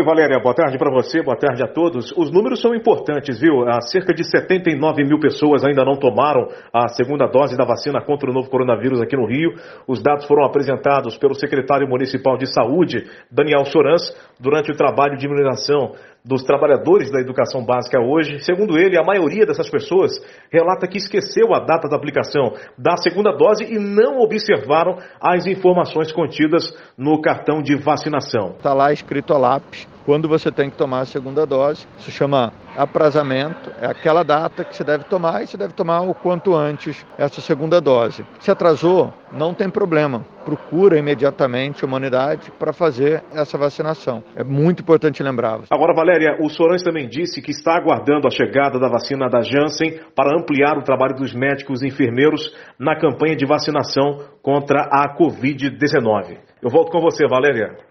Oi, Valéria, boa tarde para você, boa tarde a todos. Os números são importantes, viu? Cerca de 79 mil pessoas ainda não tomaram a segunda dose da vacina contra o novo coronavírus aqui no Rio. Os dados foram apresentados pelo secretário municipal de saúde, Daniel Sorans, durante o trabalho de imunização dos trabalhadores da educação básica hoje. Segundo ele, a maioria dessas pessoas relata que esqueceu a data da aplicação da segunda dose e não observaram as informações contidas no cartão de vacinação. Está lá escrito a lápis quando você tem que tomar a segunda dose. Isso chama aprazamento, é aquela data que você deve tomar e você deve tomar o quanto antes essa segunda dose. Se atrasou, não tem problema. Procura imediatamente uma unidade para fazer essa vacinação. É muito importante lembrar. Agora, Valéria, o Sorans também disse que está aguardando a chegada da vacina da Janssen para ampliar o trabalho dos médicos e enfermeiros na campanha de vacinação contra a Covid-19. Eu volto com você, Valéria.